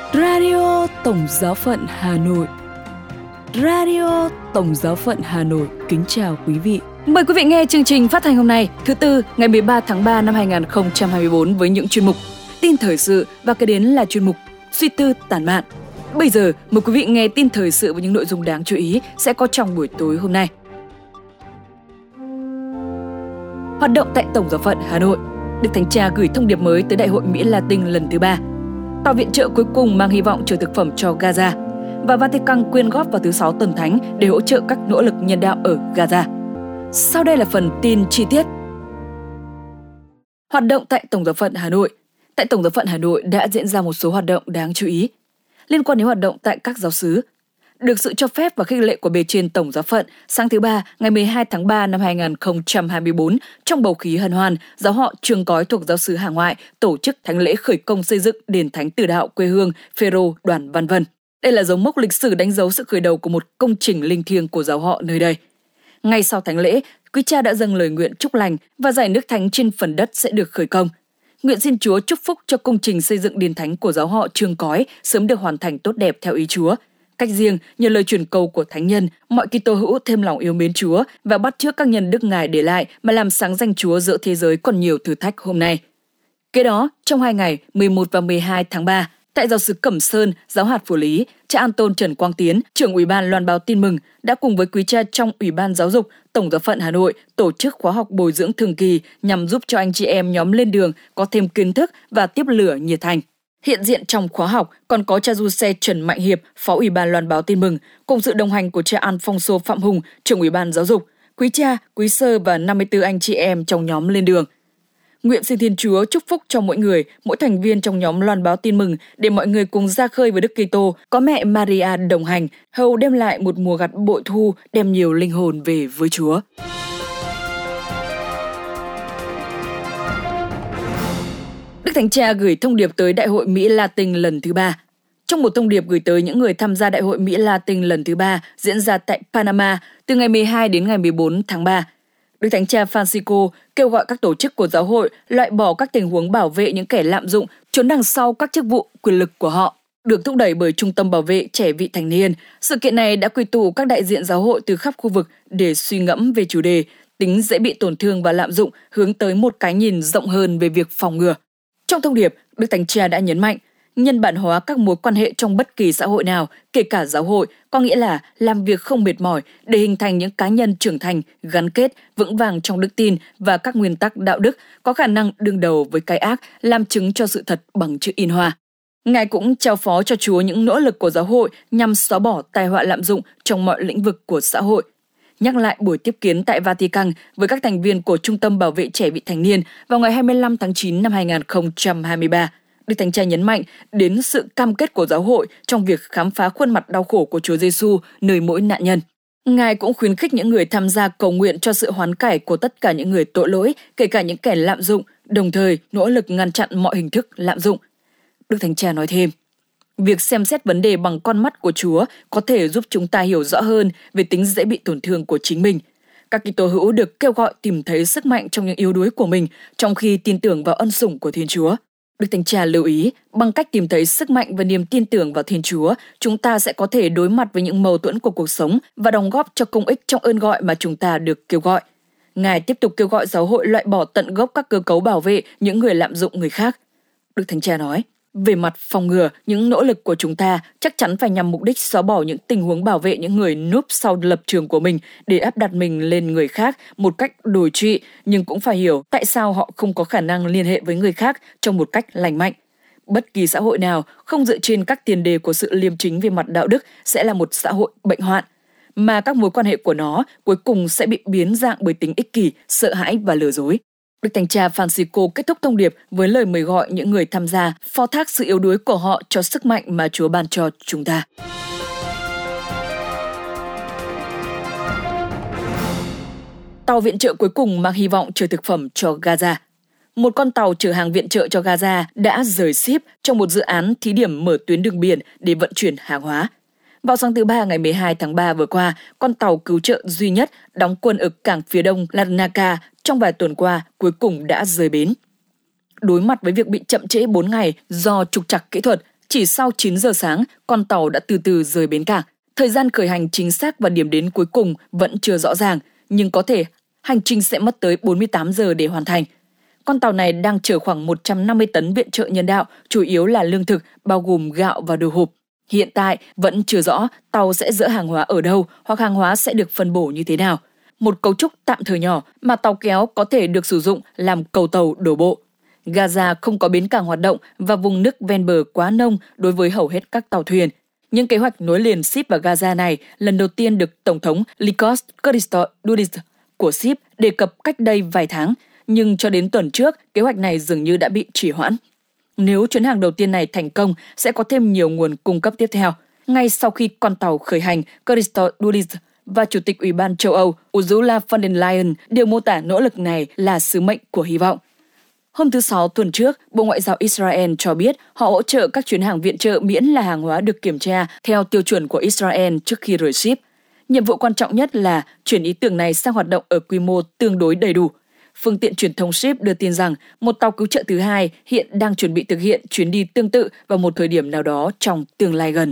Radio Tổng Giáo phận Hà Nội. Radio Tổng Giáo phận Hà Nội kính chào quý vị. Mời quý vị nghe chương trình phát thanh hôm nay, thứ Tư, ngày 13 tháng 3 năm 2024 với những chuyên mục tin thời sự và kế đến là chuyên mục suy tư tản mạn. Bây giờ, mời quý vị nghe tin thời sự với những nội dung đáng chú ý sẽ có trong buổi tối hôm nay. Hoạt động tại Tổng Giáo phận Hà Nội, Đức Thánh Cha gửi thông điệp mới tới Đại hội Mỹ Latin lần thứ 3. Tàu viện trợ cuối cùng mang hy vọng chở thực phẩm cho Gaza. Và Vatican quyên góp vào thứ Sáu Tuần Thánh để hỗ trợ các nỗ lực nhân đạo ở Gaza. Sau đây là phần tin chi tiết. Hoạt động tại Tổng Giáo phận Hà Nội. Tại Tổng Giáo phận Hà Nội đã diễn ra một số hoạt động đáng chú ý liên quan đến hoạt động tại các giáo xứ. Được sự cho phép và khích lệ của bề trên Tổng Giáo phận, sáng thứ Ba, ngày 12 tháng 3 năm 2024, trong bầu khí hân hoan, giáo họ Trường Cói thuộc giáo xứ Hà Ngoại tổ chức thánh lễ khởi công xây dựng đền thánh Tử đạo quê hương Phêrô Đoàn Văn Vân. Đây là dấu mốc lịch sử đánh dấu sự khởi đầu của một công trình linh thiêng của giáo họ nơi đây. Ngay sau thánh lễ, quý cha đã dâng lời nguyện chúc lành và giải nước thánh trên phần đất sẽ được khởi công. Nguyện xin Chúa chúc phúc cho công trình xây dựng đền thánh của giáo họ Trường Cói sớm được hoàn thành tốt đẹp theo ý Chúa. Cách riêng, nhờ lời truyền cầu của thánh nhân, mọi Kitô hữu thêm lòng yêu mến Chúa và bắt chước các nhân đức Ngài để lại mà làm sáng danh Chúa giữa thế giới còn nhiều thử thách hôm nay. Kế đó, trong 2 ngày 11 và 12 tháng 3, tại giáo xứ Cẩm Sơn, giáo hạt Phủ Lý, cha An-tôn Trần Quang Tiến, trưởng Ủy ban loan báo tin mừng, đã cùng với quý cha trong Ủy ban Giáo dục Tổng Giáo phận Hà Nội tổ chức khóa học bồi dưỡng thường kỳ nhằm giúp cho anh chị em nhóm lên đường có thêm kiến thức và tiếp lửa nhiệt thành. Hiện diện trong khóa học còn có cha du xe Trần Mạnh Hiệp, Phó Ủy ban loan báo tin mừng, cùng sự đồng hành của cha Alfonso Phạm Hùng, trưởng Ủy ban Giáo dục, quý cha, quý sơ và 54 anh chị em trong nhóm lên đường. Nguyện xin Thiên Chúa chúc phúc cho mỗi người, mỗi thành viên trong nhóm loan báo tin mừng để mọi người cùng ra khơi với Đức Kitô, có mẹ Maria đồng hành, hầu đem lại một mùa gặt bội thu, đem nhiều linh hồn về với Chúa. Đức Thánh Cha gửi thông điệp tới Đại hội Mỹ Latin lần thứ 3. Trong một thông điệp gửi tới những người tham gia Đại hội Mỹ Latin lần thứ 3 diễn ra tại Panama từ ngày 12 đến ngày 14 tháng 3, Đức Thánh Cha Francisco kêu gọi các tổ chức của giáo hội loại bỏ các tình huống bảo vệ những kẻ lạm dụng trốn đằng sau các chức vụ quyền lực của họ. Được thúc đẩy bởi Trung tâm Bảo vệ Trẻ Vị Thành Niên, sự kiện này đã quy tụ các đại diện giáo hội từ khắp khu vực để suy ngẫm về chủ đề tính dễ bị tổn thương và lạm dụng, hướng tới một cái nhìn rộng hơn về việc phòng ngừa. Trong thông điệp, Đức Thánh Cha đã nhấn mạnh, nhân bản hóa các mối quan hệ trong bất kỳ xã hội nào, kể cả giáo hội, có nghĩa là làm việc không mệt mỏi để hình thành những cá nhân trưởng thành, gắn kết, vững vàng trong đức tin và các nguyên tắc đạo đức, có khả năng đương đầu với cái ác, làm chứng cho sự thật bằng chữ in hoa. Ngài cũng trao phó cho Chúa những nỗ lực của giáo hội nhằm xóa bỏ tai họa lạm dụng trong mọi lĩnh vực của xã hội. Nhắc lại buổi tiếp kiến tại Vatican với các thành viên của Trung tâm Bảo vệ Trẻ Vị Thành Niên vào ngày 25 tháng 9 năm 2023, Đức Thánh Cha nhấn mạnh đến sự cam kết của giáo hội trong việc khám phá khuôn mặt đau khổ của Chúa Giêsu nơi mỗi nạn nhân. Ngài cũng khuyến khích những người tham gia cầu nguyện cho sự hoán cải của tất cả những người tội lỗi, kể cả những kẻ lạm dụng, đồng thời nỗ lực ngăn chặn mọi hình thức lạm dụng. Đức Thánh Cha nói thêm, việc xem xét vấn đề bằng con mắt của Chúa có thể giúp chúng ta hiểu rõ hơn về tính dễ bị tổn thương của chính mình. Các Kitô hữu được kêu gọi tìm thấy sức mạnh trong những yếu đuối của mình, trong khi tin tưởng vào ân sủng của Thiên Chúa. Đức Thánh Cha lưu ý, bằng cách tìm thấy sức mạnh và niềm tin tưởng vào Thiên Chúa, chúng ta sẽ có thể đối mặt với những mâu thuẫn của cuộc sống và đóng góp cho công ích trong ơn gọi mà chúng ta được kêu gọi. Ngài tiếp tục kêu gọi giáo hội loại bỏ tận gốc các cơ cấu bảo vệ những người lạm dụng người khác. Đức Thánh Cha nói, về mặt phòng ngừa, những nỗ lực của chúng ta chắc chắn phải nhằm mục đích xóa bỏ những tình huống bảo vệ những người núp sau lập trường của mình để áp đặt mình lên người khác một cách đồi trụy, nhưng cũng phải hiểu tại sao họ không có khả năng liên hệ với người khác trong một cách lành mạnh. Bất kỳ xã hội nào không dựa trên các tiền đề của sự liêm chính về mặt đạo đức sẽ là một xã hội bệnh hoạn, mà các mối quan hệ của nó cuối cùng sẽ bị biến dạng bởi tính ích kỷ, sợ hãi và lừa dối. Đức Thánh Cha Francisco kết thúc thông điệp với lời mời gọi những người tham gia phó thác sự yếu đuối của họ cho sức mạnh mà Chúa ban cho chúng ta. Tàu viện trợ cuối cùng mang hy vọng chở thực phẩm cho Gaza. Một con tàu chở hàng viện trợ cho Gaza đã rời ship trong một dự án thí điểm mở tuyến đường biển để vận chuyển hàng hóa. Vào sáng thứ Ba ngày 12 tháng 3 vừa qua, con tàu cứu trợ duy nhất đóng quân ở cảng phía đông Larnaca trong vài tuần qua cuối cùng đã rời bến. Đối mặt với việc bị chậm trễ 4 ngày do trục trặc kỹ thuật, Chỉ sau 9 giờ sáng, con tàu đã từ từ rời bến cảng. Thời gian khởi hành chính xác và điểm đến cuối cùng vẫn chưa rõ ràng, nhưng có thể hành trình sẽ mất tới 48 giờ để hoàn thành. Con tàu này đang chở khoảng 150 tấn viện trợ nhân đạo, chủ yếu là lương thực, bao gồm gạo và đồ hộp. Hiện tại vẫn chưa rõ tàu sẽ dỡ hàng hóa ở đâu hoặc hàng hóa sẽ được phân bổ như thế nào. Một cấu trúc tạm thời nhỏ mà tàu kéo có thể được sử dụng làm cầu tàu đổ bộ. Gaza không có bến cảng hoạt động và vùng nước ven bờ quá nông đối với hầu hết các tàu thuyền. Những kế hoạch nối liền Ship và Gaza này lần đầu tiên được Tổng thống Nikos Christodoulos của Ship đề cập cách đây vài tháng, nhưng cho đến tuần trước, kế hoạch này dường như đã bị trì hoãn. Nếu chuyến hàng đầu tiên này thành công, sẽ có thêm nhiều nguồn cung cấp tiếp theo. Ngay sau khi con tàu khởi hành, Christodoulos và Chủ tịch Ủy ban châu Âu Ursula von der Leyen đều mô tả nỗ lực này là sứ mệnh của hy vọng. Hôm thứ Sáu tuần trước, Bộ Ngoại giao Israel cho biết họ hỗ trợ các chuyến hàng viện trợ miễn là hàng hóa được kiểm tra theo tiêu chuẩn của Israel trước khi rời ship. Nhiệm vụ quan trọng nhất là chuyển ý tưởng này sang hoạt động ở quy mô tương đối đầy đủ. Phương tiện truyền thông Ship đưa tin rằng một tàu cứu trợ thứ hai hiện đang chuẩn bị thực hiện chuyến đi tương tự vào một thời điểm nào đó trong tương lai gần.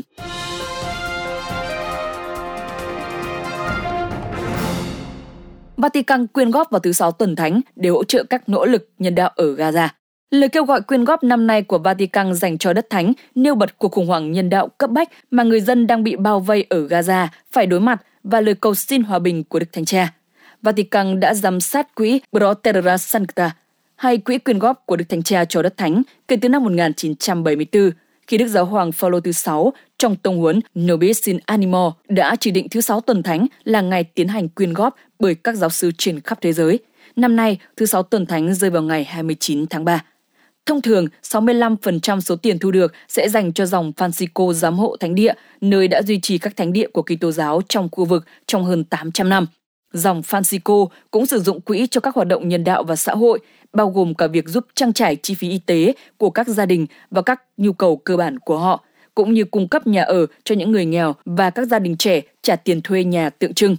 Vatican quyên góp vào thứ Sáu tuần thánh để hỗ trợ các nỗ lực nhân đạo ở Gaza. Lời kêu gọi quyên góp năm nay của Vatican dành cho đất thánh nêu bật cuộc khủng hoảng nhân đạo cấp bách mà người dân đang bị bao vây ở Gaza phải đối mặt và lời cầu xin hòa bình của Đức Thánh Cha. Vatican đã giám sát quỹ Pro Terra Sancta, hay quỹ quyên góp của Đức Thánh Cha cho đất thánh, kể từ năm 1974, khi Đức Giáo hoàng Phaolô thứ 6 trong tông huấn Nobis in Animo đã chỉ định thứ Sáu tuần thánh là ngày tiến hành quyên góp bởi các giáo sư trên khắp thế giới. Năm nay, thứ Sáu tuần thánh rơi vào ngày 29 tháng 3. Thông thường, 65% số tiền thu được sẽ dành cho dòng Francisco giám hộ thánh địa, nơi đã duy trì các thánh địa của Kitô giáo trong khu vực trong hơn 800 năm. Dòng Francisco cũng sử dụng quỹ cho các hoạt động nhân đạo và xã hội, bao gồm cả việc giúp trang trải chi phí y tế của các gia đình và các nhu cầu cơ bản của họ, cũng như cung cấp nhà ở cho những người nghèo và các gia đình trẻ trả tiền thuê nhà tượng trưng.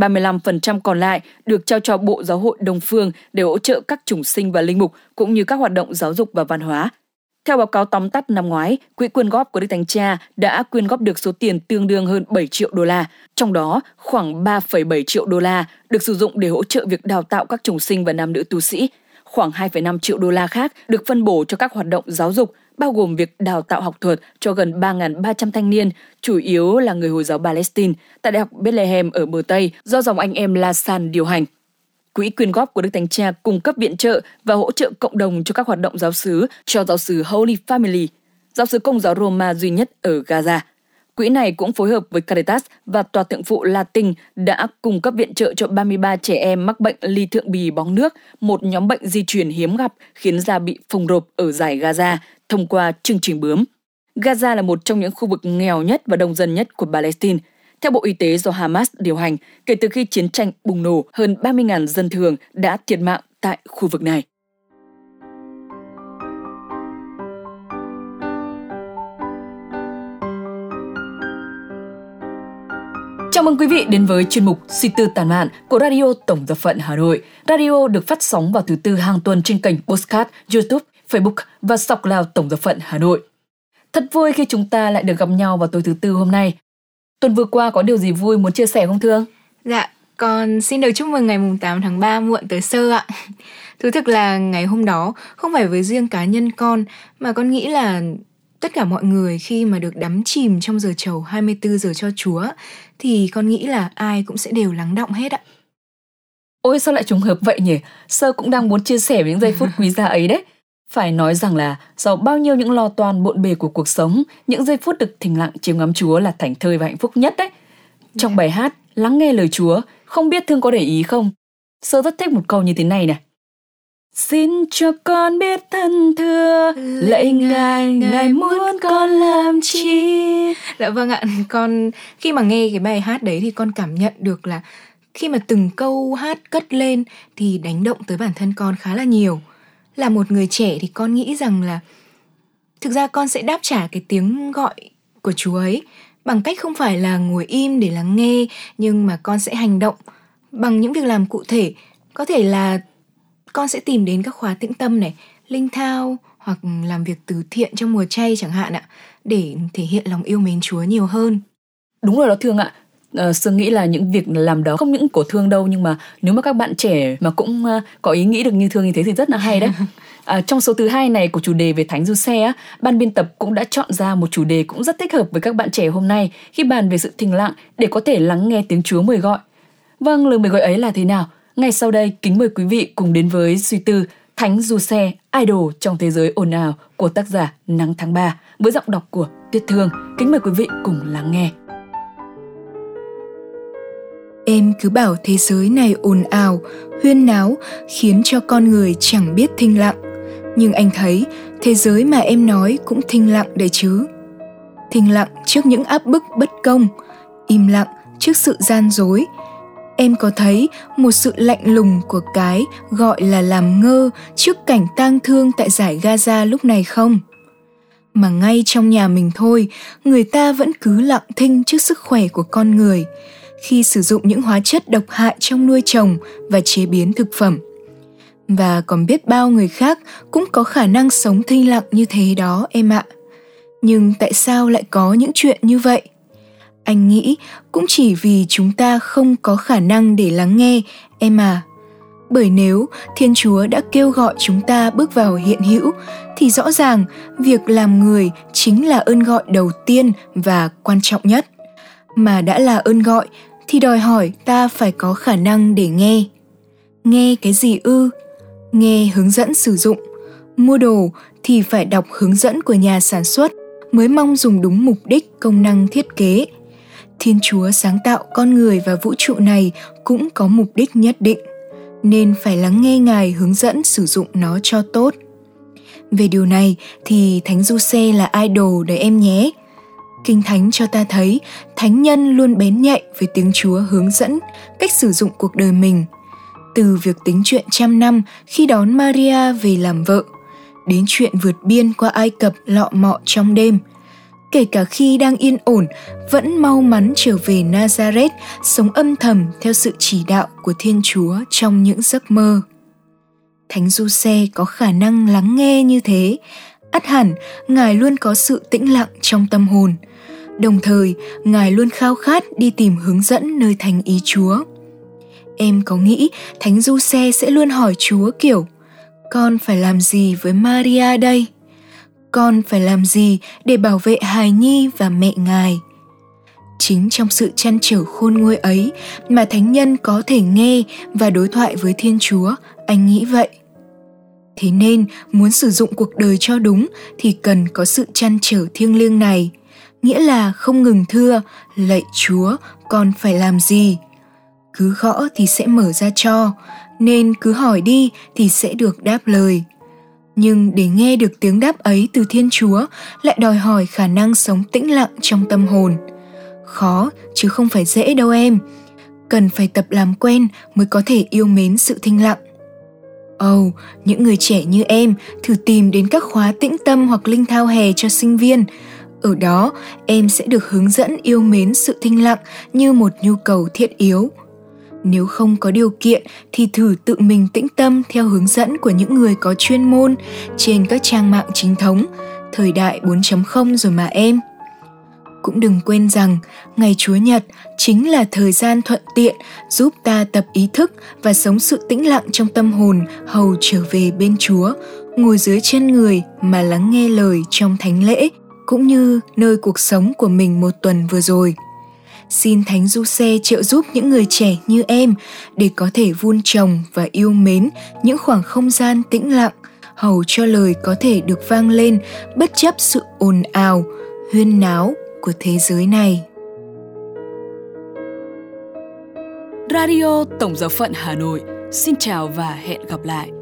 35% còn lại được trao cho Bộ Giáo hội Đông Phương để hỗ trợ các chủng sinh và linh mục cũng như các hoạt động giáo dục và văn hóa. Theo báo cáo tóm tắt năm ngoái, quỹ quyên góp của Đức Thánh Cha đã quyên góp được số tiền tương đương hơn 7 triệu đô la, trong đó khoảng 3,7 triệu đô la được sử dụng để hỗ trợ việc đào tạo các chủng sinh và nam nữ tu sĩ. Khoảng 2,5 triệu đô la khác được phân bổ cho các hoạt động giáo dục, bao gồm việc đào tạo học thuật cho gần 3.300 thanh niên, chủ yếu là người Hồi giáo Palestine, tại Đại học Bethlehem ở bờ Tây do dòng anh em La San điều hành. Quỹ quyên góp của Đức Thánh Cha cung cấp viện trợ và hỗ trợ cộng đồng cho các hoạt động giáo xứ cho giáo xứ Holy Family, giáo xứ Công giáo Roma duy nhất ở Gaza. Quỹ này cũng phối hợp với Caritas và Tòa Thượng phụ Latin đã cung cấp viện trợ cho 33 trẻ em mắc bệnh ly thượng bì bóng nước, một nhóm bệnh di truyền hiếm gặp khiến da bị phồng rộp ở dải Gaza thông qua chương trình bướm. Gaza là một trong những khu vực nghèo nhất và đông dân nhất của Palestine. Theo Bộ Y tế do Hamas điều hành, kể từ khi chiến tranh bùng nổ, hơn 30.000 dân thường đã thiệt mạng tại khu vực này. Chào mừng quý vị đến với chuyên mục Suy tư tản mạn của Radio Tổng Giáo phận Hà Nội. Radio được phát sóng vào thứ Tư hàng tuần trên kênh Podcast, YouTube, Facebook và SoundCloud Tổng Giáo phận Hà Nội. Thật vui khi chúng ta lại được gặp nhau vào tối thứ Tư hôm nay. Tuần vừa qua có điều gì vui muốn chia sẻ không Thương? Dạ, con xin được chúc mừng ngày 8 tháng 3 muộn tới sơ ạ. Thú thực là ngày hôm đó không phải với riêng cá nhân con, mà con nghĩ là tất cả mọi người khi mà được đắm chìm trong giờ trầu 24 giờ cho Chúa thì con nghĩ là ai cũng sẽ đều lắng đọng hết ạ. Ôi sao lại trùng hợp vậy nhỉ? Sơ cũng đang muốn chia sẻ những giây phút quý giá ấy đấy. Phải nói rằng là sau bao nhiêu những lo toan bộn bề của cuộc sống, những giây phút được thinh lặng chiêm ngắm Chúa là thảnh thơi và hạnh phúc nhất đấy. Trong bài hát Lắng nghe lời Chúa, không biết Thương có để ý không? Sơ rất thích một câu như thế này nè. Xin cho con biết thân thưa, lạy Ngài, Ngài muốn con làm chi? Dạ vâng ạ, con khi mà nghe cái bài hát đấy thì con cảm nhận được là khi mà từng câu hát cất lên thì đánh động tới bản thân con khá là nhiều. Là một người trẻ thì con nghĩ rằng là thực ra con sẽ đáp trả cái tiếng gọi của Chúa ấy bằng cách không phải là ngồi im để lắng nghe, nhưng mà con sẽ hành động bằng những việc làm cụ thể. Có thể là con sẽ tìm đến các khóa tĩnh tâm này, linh thao hoặc làm việc từ thiện trong mùa chay chẳng hạn ạ, để thể hiện lòng yêu mến Chúa nhiều hơn. Đúng rồi đó Thương ạ. Sương nghĩ là những việc làm đó không những của Thương đâu, nhưng mà nếu mà các bạn trẻ mà cũng có ý nghĩ được như Thương như thế thì rất là hay đấy. Trong số thứ 2 này của chủ đề về Thánh Giuse á, ban biên tập cũng đã chọn ra một chủ đề cũng rất thích hợp với các bạn trẻ hôm nay khi bàn về sự thinh lặng để có thể lắng nghe tiếng Chúa mời gọi. Vâng, lời mời gọi ấy là thế nào? Ngay sau đây, kính mời quý vị cùng đến với suy tư Thánh Giuse, idol trong thế giới ồn ào của tác giả Nắng Tháng 3 với giọng đọc của Tuyết Thương. Kính mời quý vị cùng lắng nghe. Em cứ bảo thế giới này ồn ào, huyên náo, khiến cho con người chẳng biết thinh lặng. Nhưng anh thấy thế giới mà em nói cũng thinh lặng đấy chứ. Thinh lặng trước những áp bức bất công, im lặng trước sự gian dối. Em có thấy một sự lạnh lùng của cái gọi là làm ngơ trước cảnh tang thương tại dải Gaza lúc này không? Mà ngay trong nhà mình thôi, người ta vẫn cứ lặng thinh trước sức khỏe của con người khi sử dụng những hóa chất độc hại trong nuôi trồng và chế biến thực phẩm. Và còn biết bao người khác cũng có khả năng sống thinh lặng như thế đó em ạ. Nhưng tại sao lại có những chuyện như vậy? Anh nghĩ cũng chỉ vì chúng ta không có khả năng để lắng nghe em à. Bởi nếu Thiên Chúa đã kêu gọi chúng ta bước vào hiện hữu, thì rõ ràng việc làm người chính là ơn gọi đầu tiên và quan trọng nhất. Mà đã là ơn gọi thì đòi hỏi ta phải có khả năng để nghe. Nghe cái gì ư? Nghe hướng dẫn sử dụng. Mua đồ thì phải đọc hướng dẫn của nhà sản xuất mới mong dùng đúng mục đích công năng thiết kế. Thiên Chúa sáng tạo con người và vũ trụ này cũng có mục đích nhất định, nên phải lắng nghe Ngài hướng dẫn sử dụng nó cho tốt. Về điều này thì Thánh Giuse là idol đấy em nhé. Kinh Thánh cho ta thấy thánh nhân luôn bén nhạy với tiếng Chúa hướng dẫn cách sử dụng cuộc đời mình. Từ việc tính chuyện 100 năm khi đón Maria về làm vợ, đến chuyện vượt biên qua Ai Cập lọ mọ trong đêm. Kể cả khi đang yên ổn, vẫn mau mắn trở về Nazareth, sống âm thầm theo sự chỉ đạo của Thiên Chúa trong những giấc mơ. Thánh Giuse có khả năng lắng nghe như thế, ắt hẳn Ngài luôn có sự tĩnh lặng trong tâm hồn. Đồng thời, Ngài luôn khao khát đi tìm hướng dẫn nơi thánh ý Chúa. Em có nghĩ Thánh Giuse sẽ luôn hỏi Chúa kiểu: con phải làm gì với Maria đây? Con phải làm gì để bảo vệ hài nhi và mẹ Ngài? Chính trong sự trăn trở khôn nguôi ấy mà thánh nhân có thể nghe và đối thoại với Thiên Chúa, anh nghĩ vậy. Thế nên, muốn sử dụng cuộc đời cho đúng thì cần có sự trăn trở thiêng liêng này. Nghĩa là không ngừng thưa: lạy Chúa, con phải làm gì? Cứ gõ thì sẽ mở ra cho, nên cứ hỏi đi thì sẽ được đáp lời. Nhưng để nghe được tiếng đáp ấy từ Thiên Chúa lại đòi hỏi khả năng sống tĩnh lặng trong tâm hồn. Khó chứ không phải dễ đâu em. Cần phải tập làm quen mới có thể yêu mến sự thinh lặng. Những người trẻ như em thử tìm đến các khóa tĩnh tâm hoặc linh thao hè cho sinh viên. Ở đó em sẽ được hướng dẫn yêu mến sự thinh lặng như một nhu cầu thiết yếu. Nếu không có điều kiện thì thử tự mình tĩnh tâm theo hướng dẫn của những người có chuyên môn trên các trang mạng chính thống, thời đại 4.0 rồi mà em. Cũng đừng quên rằng ngày Chúa Nhật chính là thời gian thuận tiện giúp ta tập ý thức và sống sự tĩnh lặng trong tâm hồn hầu trở về bên Chúa, ngồi dưới chân người mà lắng nghe lời trong thánh lễ, cũng như nơi cuộc sống của mình một tuần vừa rồi. Xin Thánh Giuse trợ giúp những người trẻ như em để có thể vun trồng và yêu mến những khoảng không gian tĩnh lặng, hầu cho lời có thể được vang lên bất chấp sự ồn ào, huyên náo của thế giới này. Radio Tổng giáo phận Hà Nội xin chào và hẹn gặp lại.